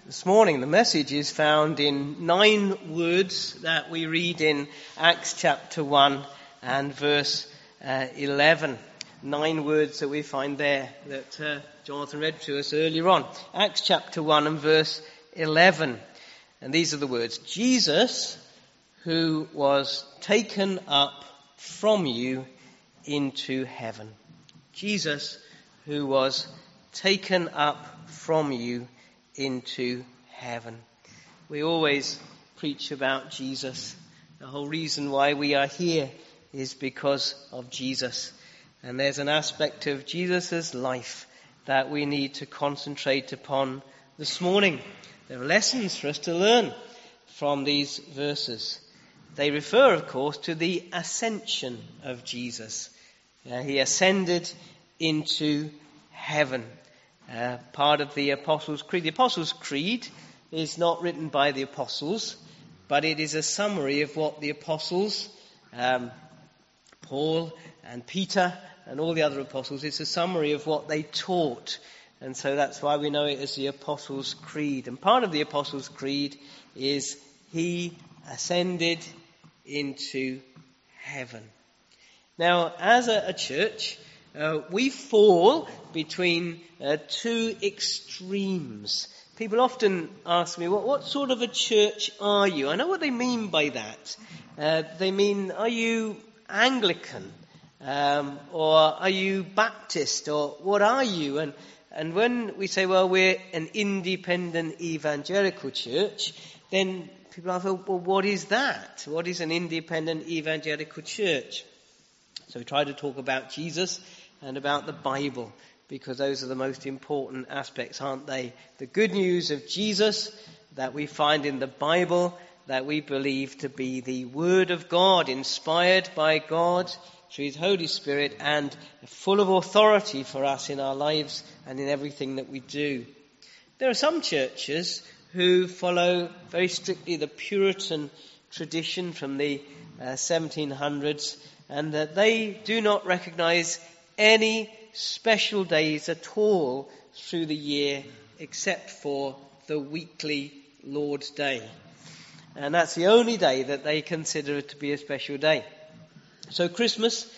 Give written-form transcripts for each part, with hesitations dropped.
This morning the message is found in 9 words that we read in Acts chapter 1 and verse 11. 9 words that we find there that Jonathan read to us earlier on. Acts chapter 1 and verse 11. And these are the words: Jesus, who was taken up from you into heaven. Jesus, who was taken up from you into heaven. We always preach about Jesus. The whole reason why we are here is because of Jesus. And there's an aspect of Jesus' life that we need to concentrate upon this morning. There are lessons for us to learn from these verses. They refer, of course, to the ascension of Jesus. He ascended into heaven. Part of the Apostles' Creed. The Apostles' Creed is not written by the Apostles, but it is a summary of what the Apostles, Paul and Peter and all the other Apostles, it's a summary of what they taught. And so that's why we know it as the Apostles' Creed. And part of the Apostles' Creed is He ascended into heaven. Now, as a church, we fall between 2 extremes. People often ask me, what sort of a church are you? I know what they mean by that. They mean, are you Anglican? Or are you Baptist? Or what are you? And when we say, well, we're an independent evangelical church, then people ask, well, what is that? What is an independent evangelical church? So we try to talk about Jesus and about the Bible, because those are the most important aspects, aren't they? The good news of Jesus that we find in the Bible, that we believe to be the Word of God, inspired by God through His Holy Spirit and full of authority for us in our lives and in everything that we do. There are some churches who follow very strictly the Puritan tradition from the 1700s, and that they do not recognize any special days at all through the year except for the weekly Lord's Day. And that's the only day that they consider to be a special day. So Christmas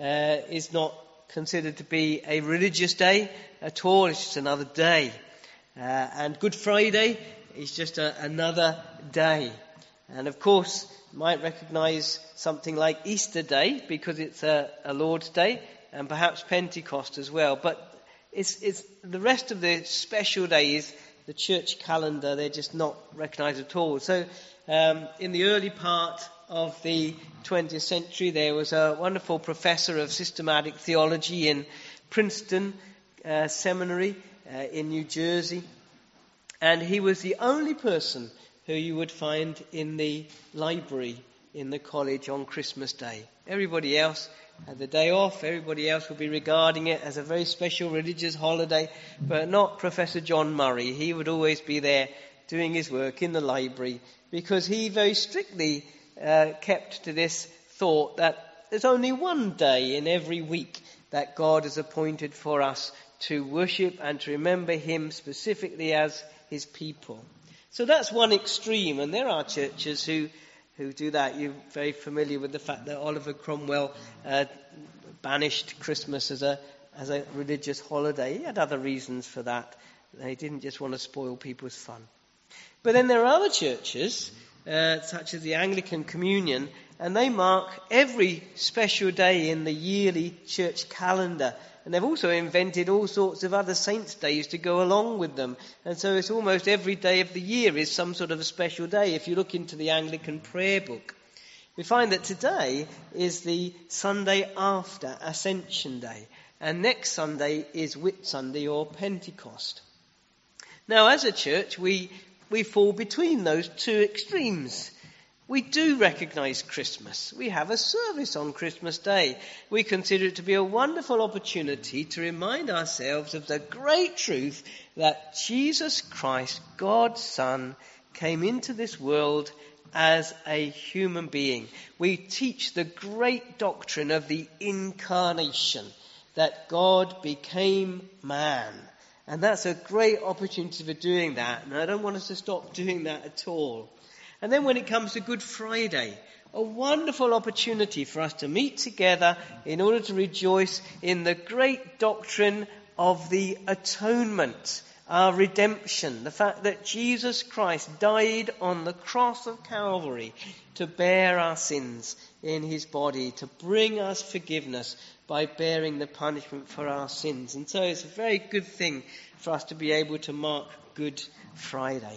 is not considered to be a religious day at all. It's just another day. And Good Friday is just another day. And of course, you might recognize something like Easter Day because it's a Lord's Day, and perhaps Pentecost as well. But it's the rest of the special days, the church calendar, they're just not recognized at all. So in the early part of the 20th century, there was a wonderful professor of systematic theology in Princeton Seminary in New Jersey. And he was the only person who you would find in the library in the college on Christmas Day. Everybody else had the day off. Everybody else would be regarding it as a very special religious holiday, but not Professor John Murray. He would always be there doing his work in the library, because he very strictly kept to this thought that there's only one day in every week that God has appointed for us to worship and to remember Him specifically as His people. So that's one extreme, and there are churches who do that. You're very familiar with the fact that Oliver Cromwell banished Christmas as a religious holiday. He had other reasons for that. They didn't just want to spoil people's fun. But then there are other churches, such as the Anglican Communion, and they mark every special day in the yearly church calendar. And they've also invented all sorts of other saints' days to go along with them. And so it's almost every day of the year is some sort of a special day. If you look into the Anglican prayer book, we find that today is the Sunday after Ascension Day. And next Sunday is Whit Sunday or Pentecost. Now, as a church, we fall between those 2 extremes. We do recognize Christmas. We have a service on Christmas Day. We consider it to be a wonderful opportunity to remind ourselves of the great truth that Jesus Christ, God's Son, came into this world as a human being. We teach the great doctrine of the incarnation, that God became man And that's a great opportunity for doing that. And I don't want us to stop doing that at all. And then when it comes to Good Friday, a wonderful opportunity for us to meet together in order to rejoice in the great doctrine of the atonement, our redemption, the fact that Jesus Christ died on the cross of Calvary to bear our sins in his body, to bring us forgiveness by bearing the punishment for our sins. And so it's a very good thing for us to be able to mark Good Friday.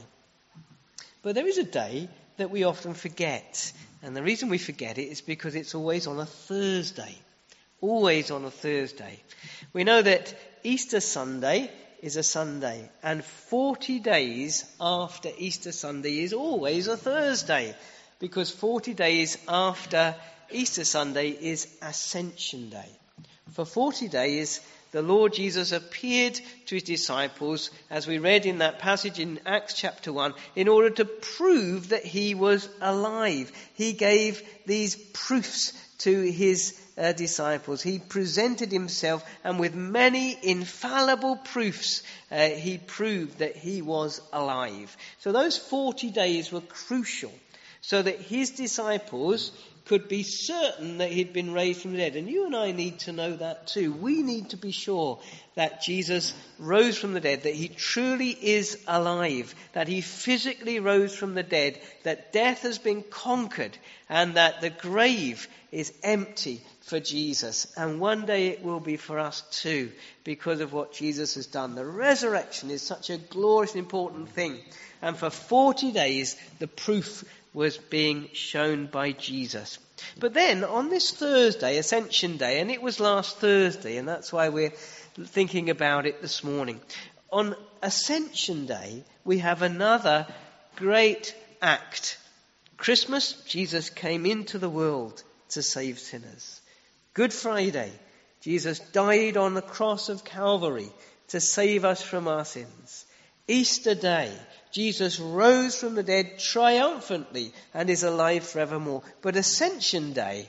But there is a day that we often forget. And the reason we forget it is because it's always on a Thursday. Always on a Thursday. We know that Easter Sunday is a Sunday, and 40 days after Easter Sunday is always a Thursday, because 40 days after Easter Sunday is Ascension Day. For 40 days, the Lord Jesus appeared to his disciples, as we read in that passage in Acts chapter 1, in order to prove that he was alive. He gave these proofs to his disciples. He presented himself, and with many infallible proofs, he proved that he was alive. So those 40 days were crucial, so that his disciples could be certain that he'd been raised from the dead. And you and I need to know that too. We need to be sure that Jesus rose from the dead, that he truly is alive, that he physically rose from the dead, that death has been conquered, and that the grave is empty for Jesus. And one day it will be for us too, because of what Jesus has done. The resurrection is such a glorious and important thing. And for 40 days, the proof was being shown by Jesus. But then on this Thursday, Ascension Day, and it was last Thursday, and that's why we're thinking about it this morning. On Ascension Day, we have another great act. Christmas, Jesus came into the world to save sinners. Good Friday, Jesus died on the cross of Calvary to save us from our sins. Easter Day, Jesus rose from the dead triumphantly and is alive forevermore. But Ascension Day,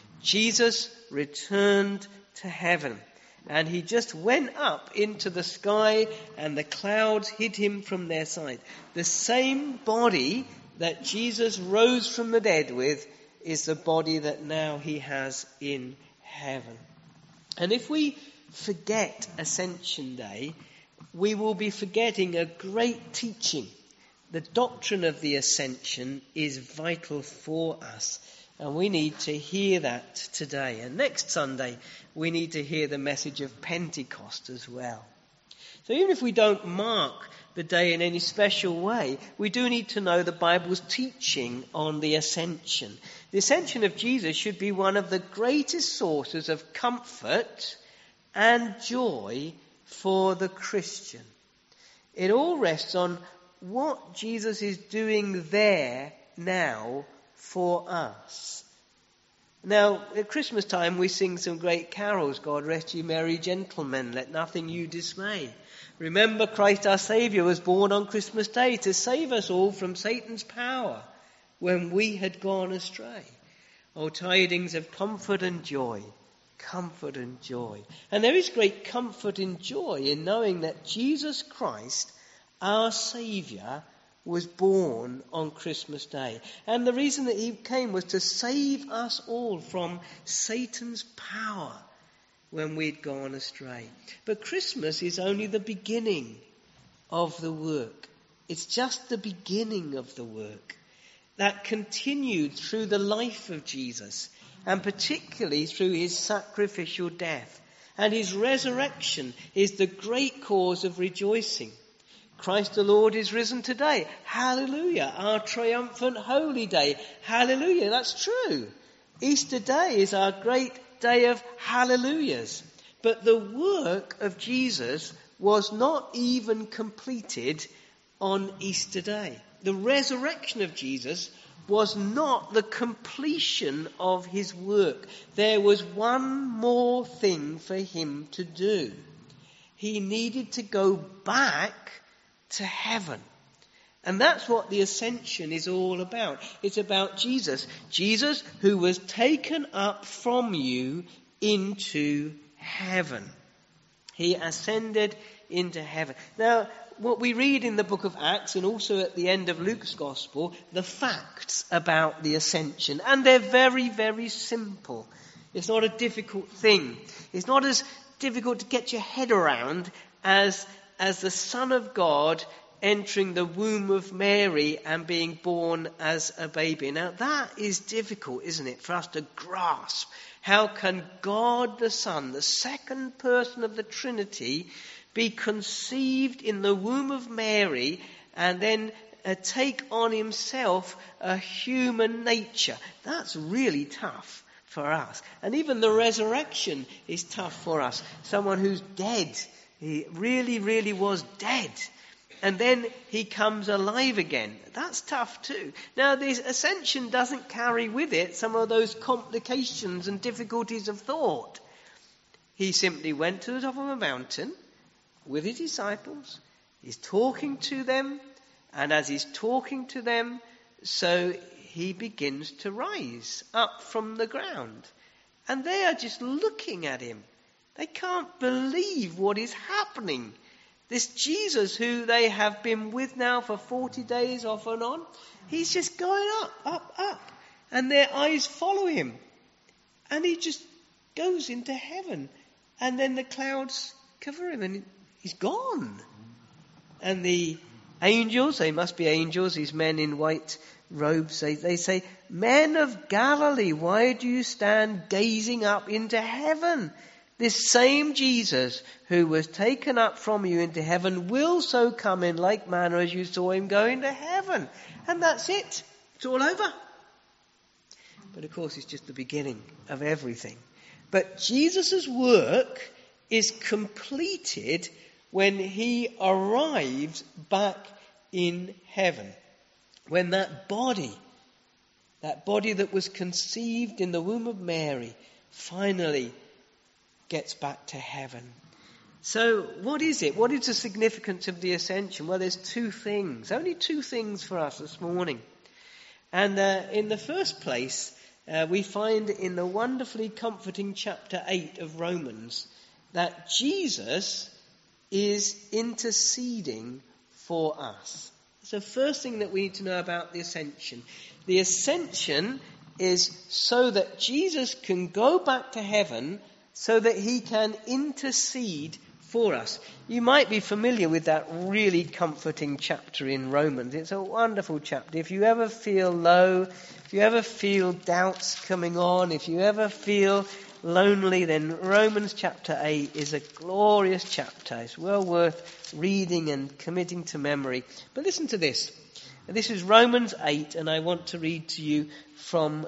Jesus returned to heaven. And he just went up into the sky, and the clouds hid him from their sight. The same body that Jesus rose from the dead with is the body that now he has in heaven. And if we forget Ascension Day, we will be forgetting a great teaching. The doctrine of the ascension is vital for us, and we need to hear that today. And next Sunday, we need to hear the message of Pentecost as well. So even if we don't mark the day in any special way, we do need to know the Bible's teaching on the ascension. The ascension of Jesus should be one of the greatest sources of comfort and joy for the Christian. It all rests on what Jesus is doing there now for us. Now, at Christmas time, we sing some great carols. God rest ye merry gentlemen, let nothing you dismay. Remember, Christ our Saviour was born on Christmas Day to save us all from Satan's power when we had gone astray. Oh, tidings of comfort and joy. Comfort and joy. And there is great comfort and joy in knowing that Jesus Christ, our Saviour, was born on Christmas Day. And the reason that he came was to save us all from Satan's power when we'd gone astray. But Christmas is only the beginning of the work. It's just the beginning of the work that continued through the life of Jesus, and particularly through his sacrificial death. And his resurrection is the great cause of rejoicing. Christ the Lord is risen today. Hallelujah. Our triumphant holy day. Hallelujah. That's true. Easter Day is our great day of hallelujahs. But the work of Jesus was not even completed on Easter Day. The resurrection of Jesus was not the completion of his work. There was one more thing for him to do. He needed to go back to heaven. And that's what the ascension is all about. It's about Jesus. Jesus who was taken up from you into heaven. He ascended into heaven. Now, what we read in the book of Acts and also at the end of Luke's gospel, the facts about the ascension. And they're very, very simple. It's not a difficult thing. It's not as difficult to get your head around as the Son of God entering the womb of Mary and being born as a baby. Now that is difficult, isn't it, for us to grasp. How can God the Son, the second person of the Trinity, be conceived in the womb of Mary and then take on himself a human nature? That's really tough for us. And even the resurrection is tough for us. Someone who's dead, he really, really was dead. And then he comes alive again. That's tough too. Now, this ascension doesn't carry with it some of those complications and difficulties of thought. He simply went to the top of a mountain with his disciples. He's talking to them. And as he's talking to them, so he begins to rise up from the ground. And they are just looking at him. They can't believe what is happening. This Jesus who they have been with now for 40 days off and on, he's just going up, up, up. And their eyes follow him. And he just goes into heaven. And then the clouds cover him and he's gone. And the angels, they must be angels, these men in white robes, they say, "Men of Galilee, why do you stand gazing up into heaven? This same Jesus who was taken up from you into heaven will so come in like manner as you saw him go into heaven." And that's it. It's all over. But of course it's just the beginning of everything. But Jesus' work is completed when he arrives back in heaven. When that body that was conceived in the womb of Mary, finally gets back to heaven. So what is it? What is the significance of the ascension? Well, there's two things. Only two things for us this morning. And in the first place, we find in the wonderfully comforting chapter 8 of Romans that Jesus is interceding for us. So first thing that we need to know about the ascension. The ascension is so that Jesus can go back to heaven so that he can intercede for us. You might be familiar with that really comforting chapter in Romans. It's a wonderful chapter. If you ever feel low, if you ever feel doubts coming on, if you ever feel lonely, then Romans chapter 8 is a glorious chapter. It's well worth reading and committing to memory. But listen to this. This is Romans 8, and I want to read to you from,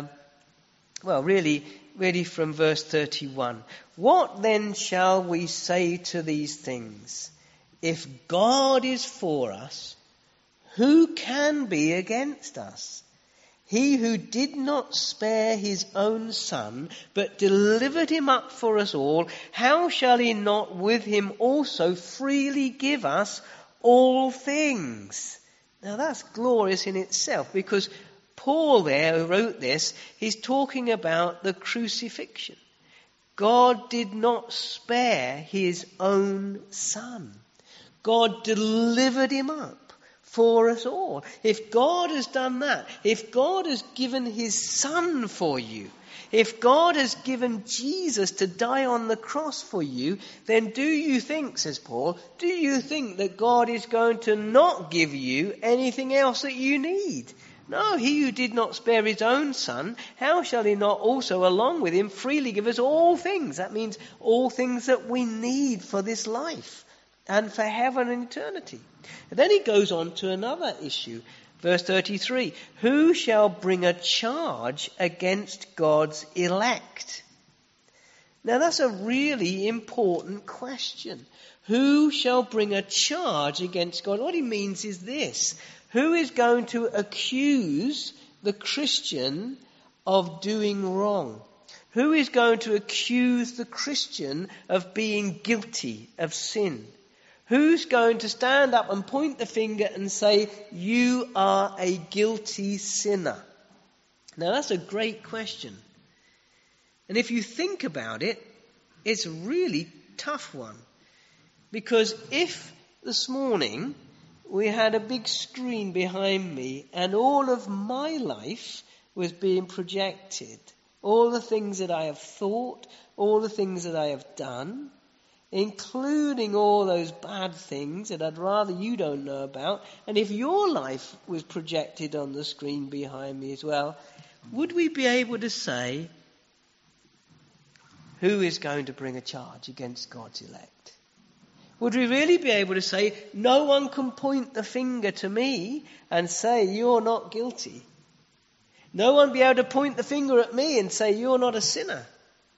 really from verse 31. What then shall we say to these things? If God is for us, who can be against us? He who did not spare his own son, but delivered him up for us all, how shall he not with him also freely give us all things? Now that's glorious in itself, because Paul there, who wrote this, he's talking about the crucifixion. God did not spare his own son. God delivered him up for us all. If God has done that, if God has given his son for you, if God has given Jesus to die on the cross for you, then do you think, says Paul, do you think that God is going to not give you anything else that you need? No, he who did not spare his own son, how shall he not also along with him freely give us all things? That means all things that we need for this life and for heaven and eternity. And then he goes on to another issue. Verse 33, who shall bring a charge against God's elect? Now that's a really important question. Who shall bring a charge against God? What he means is this. Who is going to accuse the Christian of doing wrong? Who is going to accuse the Christian of being guilty of sin? Who's going to stand up and point the finger and say, you are a guilty sinner? Now that's a great question. And if you think about it, it's a really tough one. Because if this morning we had a big screen behind me and all of my life was being projected, all the things that I have thought, all the things that I have done, including all those bad things that I'd rather you don't know about, and if your life was projected on the screen behind me as well, would we be able to say, who is going to bring a charge against God's elect? Would we really be able to say, no one can point the finger to me and say, you're not guilty? No one be able to point the finger at me and say, you're not a sinner?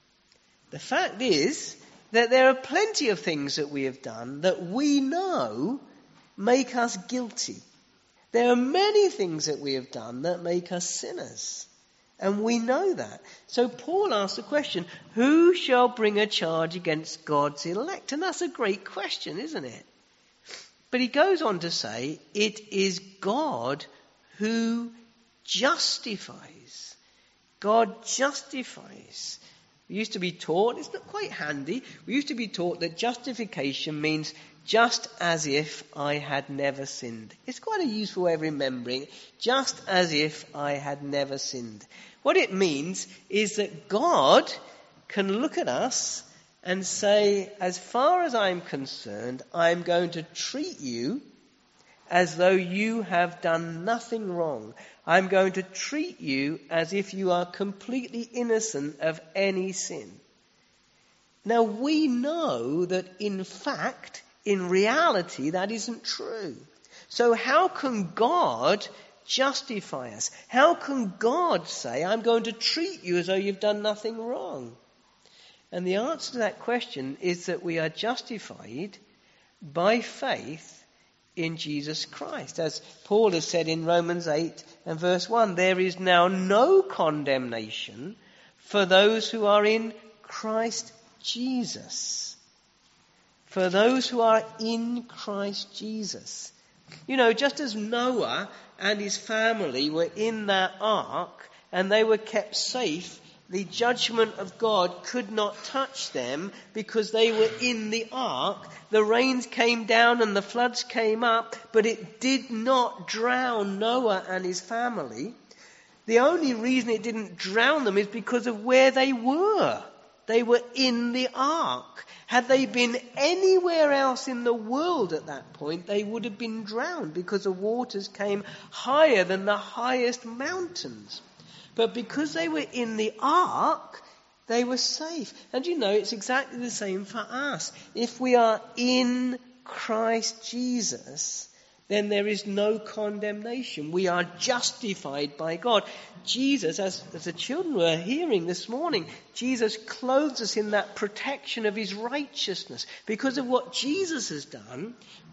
The fact is that there are plenty of things that we have done that we know make us guilty. There are many things that we have done that make us sinners. And we know that. So Paul asks the question, who shall bring a charge against God's elect? And that's a great question, isn't it? But he goes on to say, it is God who justifies. God justifies. We used to be taught, it's not quite handy, we used to be taught that justification means just as if I had never sinned. It's quite a useful way of remembering, just as if I had never sinned. What it means is that God can look at us and say, as far as I'm concerned, I'm going to treat you as though you have done nothing wrong. I'm going to treat you as if you are completely innocent of any sin. Now, we know that in fact, in reality, that isn't true. So how can God justify us? How can God say, I'm going to treat you as though you've done nothing wrong? And the answer to that question is that we are justified by faith in Jesus Christ. As Paul has said in Romans 8 and verse 1, there is now no condemnation for those who are in Christ Jesus. For those who are in Christ Jesus. You know, just as Noah and his family were in that ark and they were kept safe, the judgment of God could not touch them because they were in the ark. The rains came down and the floods came up, but it did not drown Noah and his family. The only reason it didn't drown them is because of where they were. They were in the ark. Had they been anywhere else in the world at that point, they would have been drowned because the waters came higher than the highest mountains. But because they were in the ark, they were safe. And you know, it's exactly the same for us. If we are in Christ Jesus, then there is no condemnation. We are justified by God. Jesus, as the children were hearing this morning, Jesus clothes us in that protection of his righteousness. Because of what Jesus has done,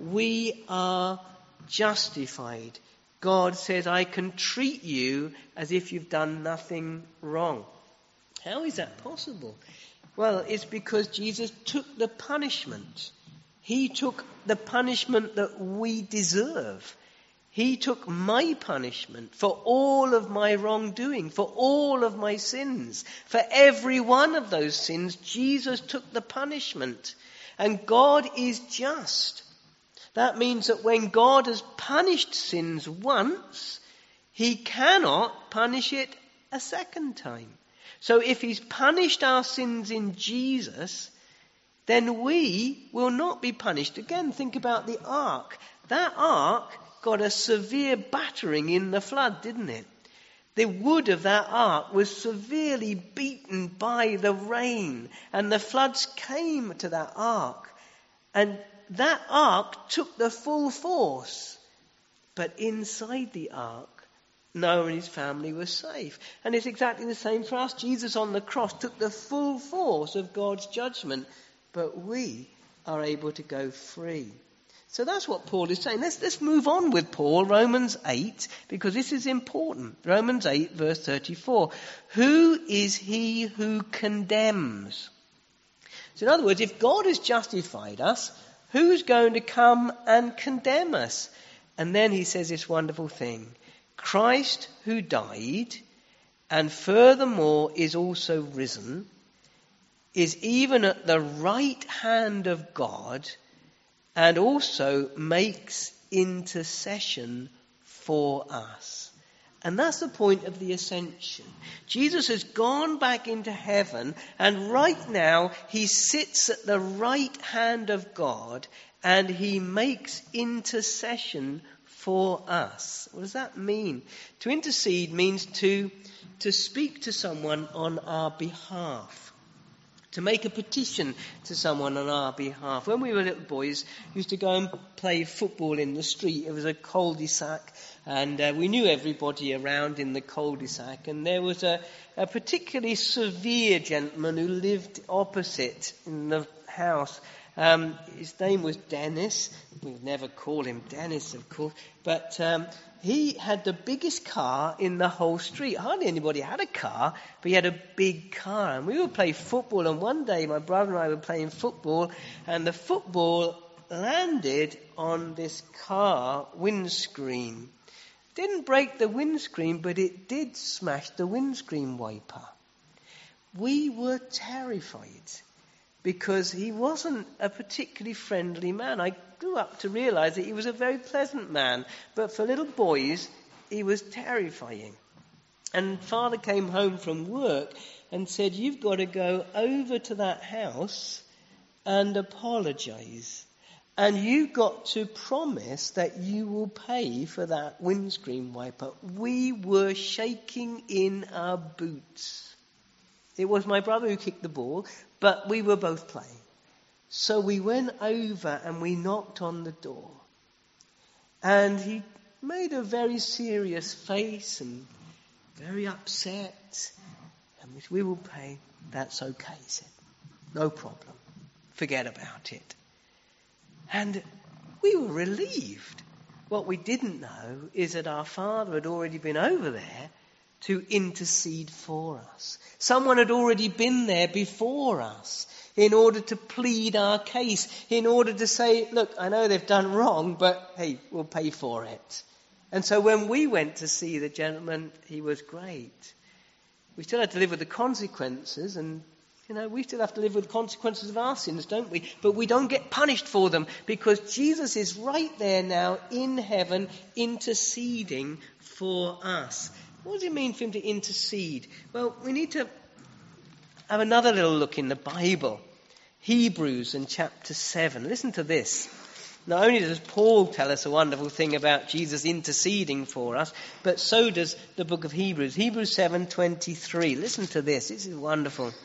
we are justified. God says, I can treat you as if you've done nothing wrong. How is that possible? Well, it's because Jesus took the punishment. He took the punishment that we deserve. He took my punishment for all of my wrongdoing, for all of my sins. For every one of those sins, Jesus took the punishment. And God is just. That means that when God has punished sins once, he cannot punish it a second time. So if he's punished our sins in Jesus, then we will not be punished. Again, think about the ark. That ark got a severe battering in the flood, didn't it? The wood of that ark was severely beaten by the rain, and the floods came to that ark. And that ark took the full force. But inside the ark, Noah and his family were safe. And it's exactly the same for us. Jesus on the cross took the full force of God's judgment, but we are able to go free. So that's what Paul is saying. Let's move on with Paul, Romans 8, because this is important. Romans 8, verse 34. Who is he who condemns? So in other words, if God has justified us, who's going to come and condemn us? And then he says this wonderful thing. Christ who died and furthermore is also risen is even at the right hand of God and also makes intercession for us. And that's the point of the ascension. Jesus has gone back into heaven, and right now he sits at the right hand of God, and he makes intercession for us. What does that mean? To intercede means to speak to someone on our behalf. To make a petition to someone on our behalf. When we were little boys, we used to go and play football in the street. It was a cul-de-sac, and we knew everybody around in the cul-de-sac. And there was a particularly severe gentleman who lived opposite in the house. His name was Dennis. We'd never call him Dennis, of course. But he had the biggest car in the whole street. Hardly anybody had a car, but he had a big car. And we would play football. And one day my brother and I were playing football, and the football landed on this car windscreen. Didn't break the windscreen, but it did smash the windscreen wiper. We were terrified, because he wasn't a particularly friendly man. I grew up to realize that he was a very pleasant man, but for little boys, he was terrifying. And Father came home from work and said, "You've got to go over to that house and apologize. And you've got to promise that you will pay for that windscreen wiper." We were shaking in our boots. It was my brother who kicked the ball, but we were both playing. So we went over and we knocked on the door. And he made a very serious face and very upset. And we will pay. "That's okay," he said. "No problem. Forget about it." And we were relieved. What we didn't know is that our Father had already been over there to intercede for us. Someone had already been there before us in order to plead our case, in order to say, "Look, I know they've done wrong, but hey, we'll pay for it." And so when we went to see the gentleman, he was great. We still had to live with the consequences, and we still have to live with the consequences of our sins, don't we? But we don't get punished for them, because Jesus is right there now in heaven interceding for us. What does it mean for him to intercede? Well, we need to have another little look in the Bible. Hebrews in chapter 7. Listen to this. Not only does Paul tell us a wonderful thing about Jesus interceding for us, but so does the book of Hebrews. Hebrews 7:23. Listen to this. This is wonderful.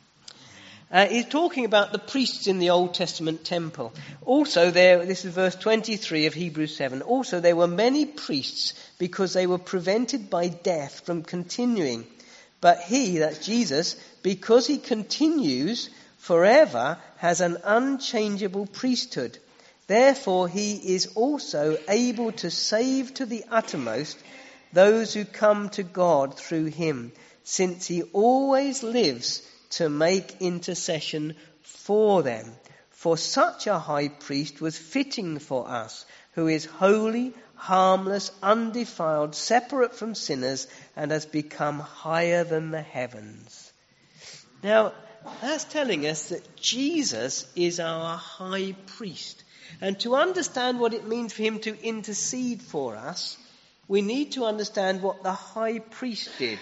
He's talking about the priests in the Old Testament temple. Also this is verse 23 of Hebrews 7. "Also there were many priests, because they were prevented by death from continuing. But he," that's Jesus, "because he continues forever, has an unchangeable priesthood. Therefore he is also able to save to the uttermost those who come to God through him, since he always lives to make intercession for them. For such a high priest was fitting for us, who is holy, harmless, undefiled, separate from sinners, and has become higher than the heavens." Now, that's telling us that Jesus is our high priest. And to understand what it means for him to intercede for us, we need to understand what the high priest did.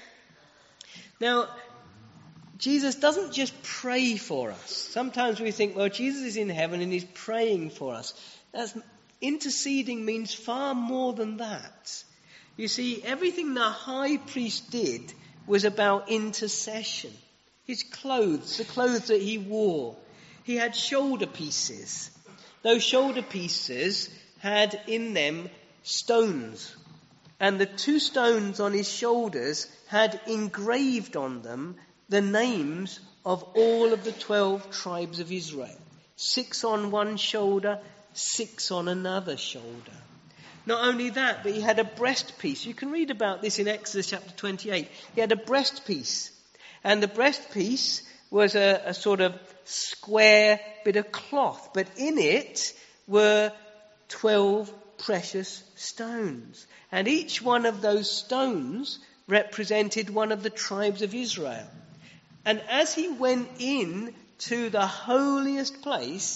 Now, Jesus doesn't just pray for us. Sometimes we think, well, Jesus is in heaven and he's praying for us. Interceding means far more than that. You see, everything the high priest did was about intercession. His clothes, the clothes that he wore, he had shoulder pieces. Those shoulder pieces had in them stones. And the two stones on his shoulders had engraved on them the names of all of the 12 tribes of Israel. 6 on one shoulder, 6 on another shoulder. Not only that, but he had a breastpiece. You can read about this in Exodus chapter 28. He had a breastpiece. And the breastpiece was a sort of square bit of cloth. But in it were 12 precious stones. And each one of those stones represented one of the tribes of Israel. And as he went in to the holiest place,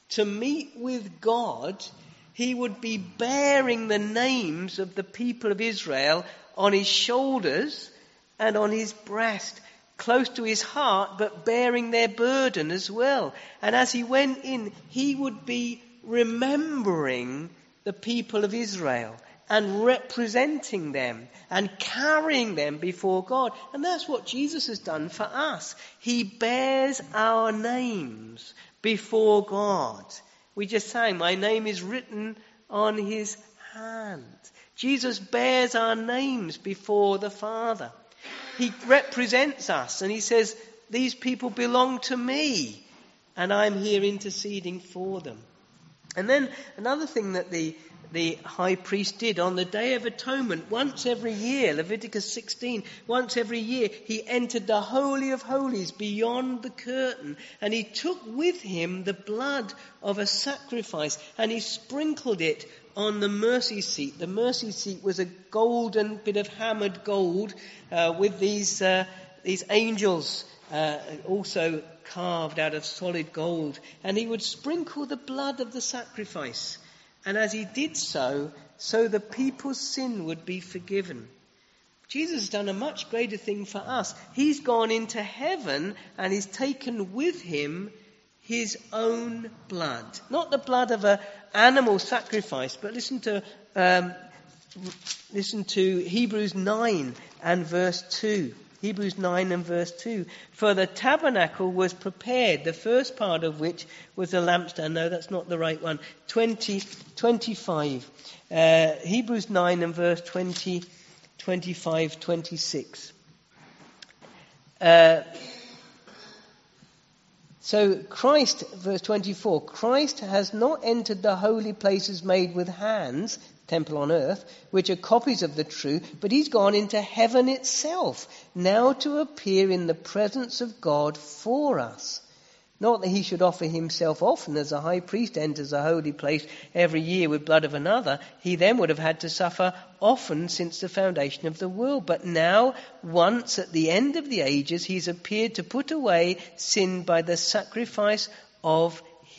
to meet with God, he would be bearing the names of the people of Israel on his shoulders and on his breast, close to his heart, but bearing their burden as well. And as he went in, he would be remembering the people of Israel and representing them and carrying them before God. And that's what Jesus has done for us. He bears our names before God. We just sang, my name is written on his hand. Jesus bears our names before the Father. He represents us and he says, these people belong to me and I'm here interceding for them. And then another thing that the high priest did on the Day of Atonement, once every year, Leviticus 16, once every year, he entered the Holy of Holies beyond the curtain, and he took with him the blood of a sacrifice, and he sprinkled it on the mercy seat. The mercy seat was a golden bit of hammered gold with these angels also carved out of solid gold, and he would sprinkle the blood of the sacrifice. And as he did so the people's sin would be forgiven. Jesus has done a much greater thing for us. He's gone into heaven and he's taken with him his own blood. Not the blood of an animal sacrifice, but listen to Hebrews 9 and verse 2. Hebrews 9 and verse 2. For the tabernacle was prepared, the first part of which was the lampstand. No, that's not the right one. 25. Hebrews 9 and verse 20, 25, 26. So Christ, verse 24, Christ has not entered the holy places made with hands, temple on earth, which are copies of the true, but he's gone into heaven itself, now to appear in the presence of God for us. Not that he should offer himself often, as a high priest enters a holy place every year with blood of another. He then would have had to suffer often since the foundation of the world. But now, once at the end of the ages, he's appeared to put away sin by the sacrifice of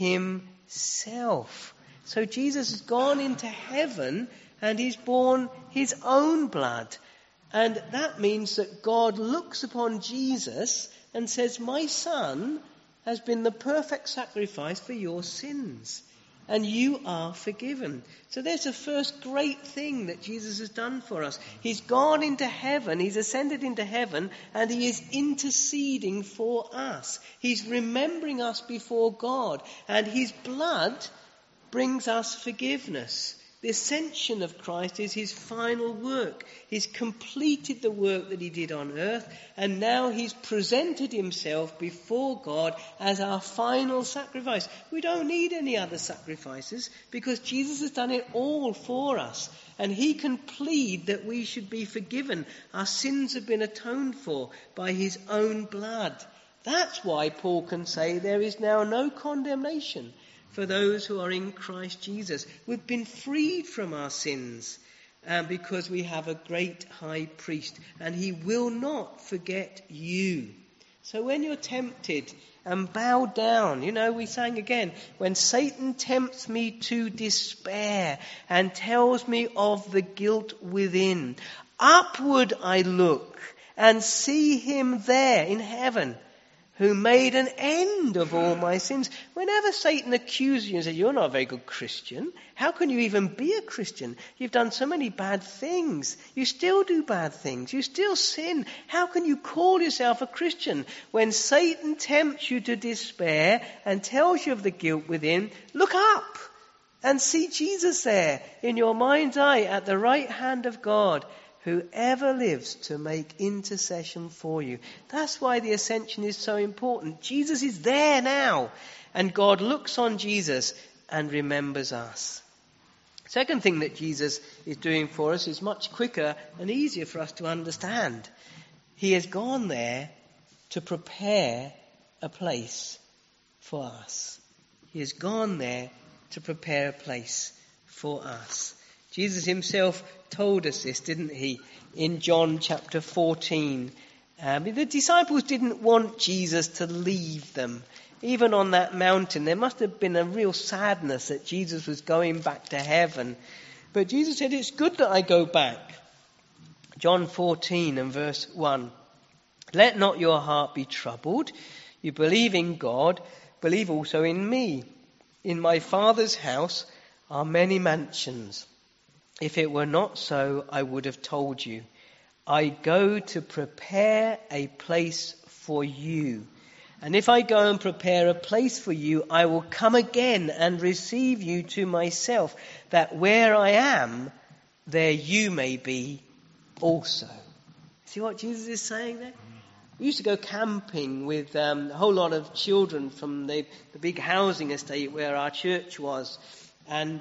himself. So Jesus has gone into heaven and he's borne his own blood. And that means that God looks upon Jesus and says, my son has been the perfect sacrifice for your sins, and you are forgiven. So there's the first great thing that Jesus has done for us. He's gone into heaven, he's ascended into heaven, and he is interceding for us. He's remembering us before God, and his blood brings us forgiveness. The ascension of Christ is his final work. He's completed the work that he did on earth, and now he's presented himself before God as our final sacrifice. We don't need any other sacrifices because Jesus has done it all for us, and he can plead that we should be forgiven. Our sins have been atoned for by his own blood. That's why Paul can say there is now no condemnation for those who are in Christ Jesus. We've been freed from our sins because we have a great high priest, and he will not forget you. So when you're tempted and bow down, we sang again, when Satan tempts me to despair and tells me of the guilt within, upward I look and see him there in heaven, who made an end of all my sins. Whenever Satan accuses you and says, you're not a very good Christian, how can you even be a Christian? You've done so many bad things. You still do bad things. You still sin. How can you call yourself a Christian? When Satan tempts you to despair and tells you of the guilt within, look up and see Jesus there in your mind's eye at the right hand of God, who ever lives to make intercession for you. That's why the ascension is so important. Jesus is there now, and God looks on Jesus and remembers us. Second thing that Jesus is doing for us is much quicker and easier for us to understand. He has gone there to prepare a place for us. He has gone there to prepare a place for us. Jesus himself told us this, didn't he, in John chapter 14. The disciples didn't want Jesus to leave them. Even on that mountain, there must have been a real sadness that Jesus was going back to heaven. But Jesus said, it's good that I go back. John 14 and verse 1. Let not your heart be troubled. You believe in God, believe also in me. In my Father's house are many mansions. If it were not so, I would have told you. I go to prepare a place for you. And if I go and prepare a place for you, I will come again and receive you to myself, that where I am, there you may be also. See what Jesus is saying there? We used to go camping with a whole lot of children from the big housing estate where our church was. And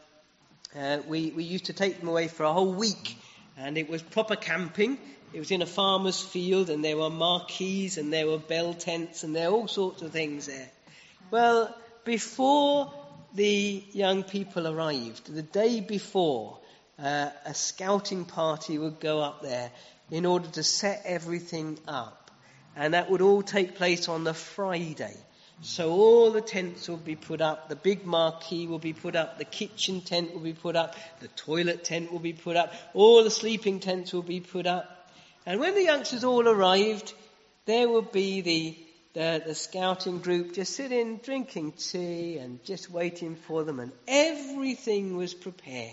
we used to take them away for a whole week. And it was proper camping. It was in a farmer's field, and there were marquees and there were bell tents and there were all sorts of things there. Well, before the young people arrived, the day before, a scouting party would go up there in order to set everything up. And that would all take place on the Friday. So all the tents will be put up, the big marquee will be put up, the kitchen tent will be put up, the toilet tent will be put up, all the sleeping tents will be put up. And when the youngsters all arrived, there would be the scouting group just sitting, drinking tea and just waiting for them, and everything was prepared.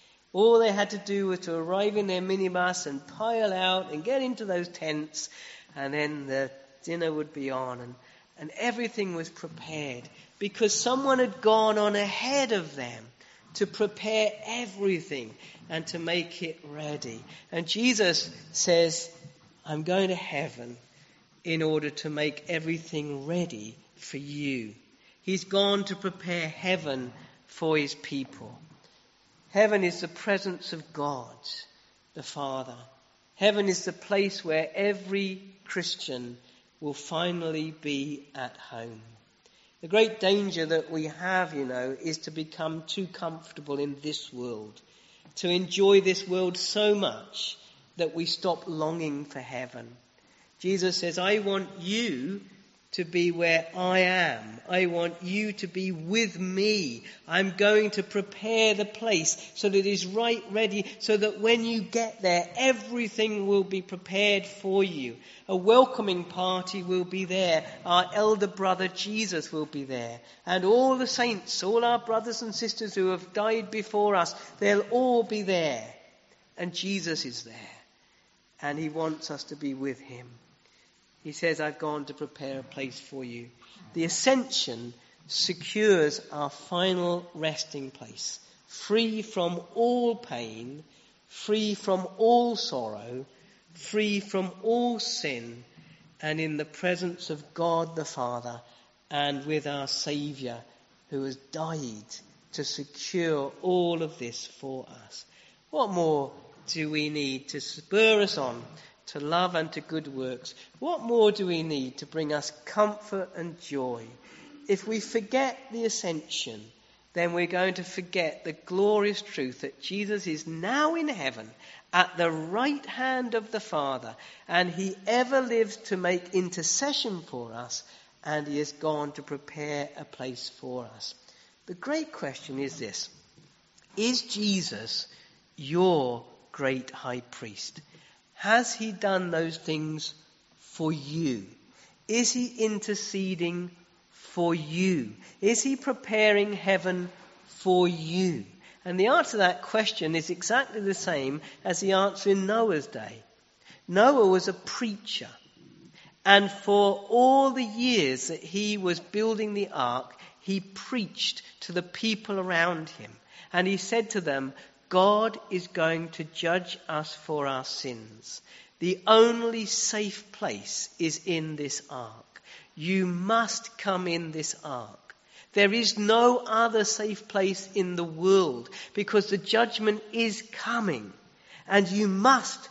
All they had to do was to arrive in their minibus and pile out and get into those tents, and then the dinner would be on, and everything was prepared because someone had gone on ahead of them to prepare everything and to make it ready. And Jesus says, I'm going to heaven in order to make everything ready for you. He's gone to prepare heaven for his people. Heaven is the presence of God, the Father. Heaven is the place where every Christian will finally be at home. The great danger that we have, is to become too comfortable in this world, to enjoy this world so much that we stop longing for heaven. Jesus says, I want you to be where I am. I want you to be with me. I'm going to prepare the place so that it is right ready, so that when you get there, everything will be prepared for you. A welcoming party will be there. Our elder brother Jesus will be there. And all the saints, all our brothers and sisters who have died before us, they'll all be there. And Jesus is there. And he wants us to be with him. He says, I've gone to prepare a place for you. The ascension secures our final resting place, free from all pain, free from all sorrow, free from all sin, and in the presence of God the Father and with our Saviour who has died to secure all of this for us. What more do we need to spur us on to love and to good works? What more do we need to bring us comfort and joy? If we forget the ascension, then we're going to forget the glorious truth that Jesus is now in heaven at the right hand of the Father, and he ever lives to make intercession for us, and he has gone to prepare a place for us. The great question is this: is Jesus your great high priest? Has he done those things for you? Is he interceding for you? Is he preparing heaven for you? And the answer to that question is exactly the same as the answer in Noah's day. Noah was a preacher. And for all the years that he was building the ark, he preached to the people around him. And he said to them, God is going to judge us for our sins. The only safe place is in this ark. You must come in this ark. There is no other safe place in the world because the judgment is coming. And you must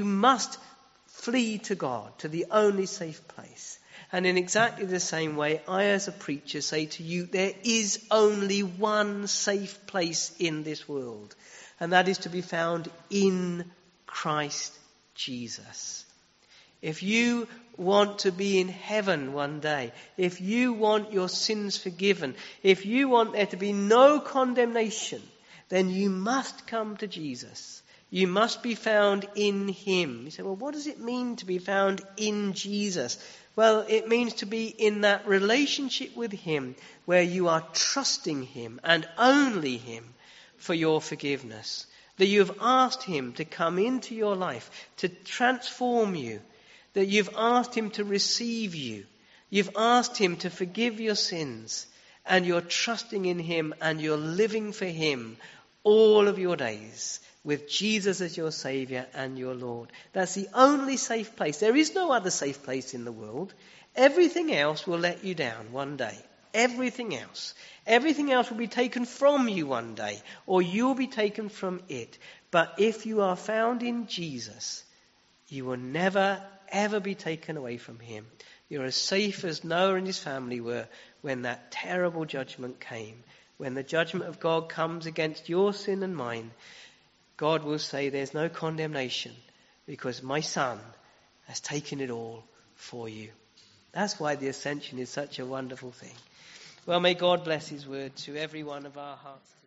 flee to God, to the only safe place. And in exactly the same way, I as a preacher say to you, there is only one safe place in this world. And that is to be found in Christ Jesus. if you want to be in heaven one day, if you want your sins forgiven, if you want there to be no condemnation, then you must come to Jesus. You must be found in him. You say, well, what does it mean to be found in Jesus? Well, it means to be in that relationship with him where you are trusting him and only him for your forgiveness. That you have asked him to come into your life, to transform you. That you've asked him to receive you. You've asked him to forgive your sins. And you're trusting in him and you're living for him all of your days with Jesus as your Saviour and your Lord. That's the only safe place. There is no other safe place in the world. Everything else will let you down one day. Everything else. Everything else will be taken from you one day, or you'll be taken from it. But if you are found in Jesus, you will never, ever be taken away from him. You're as safe as Noah and his family were when that terrible judgment came. When the judgment of God comes against your sin and mine, God will say there's no condemnation because my Son has taken it all for you. That's why the ascension is such a wonderful thing. Well, may God bless his word to every one of our hearts.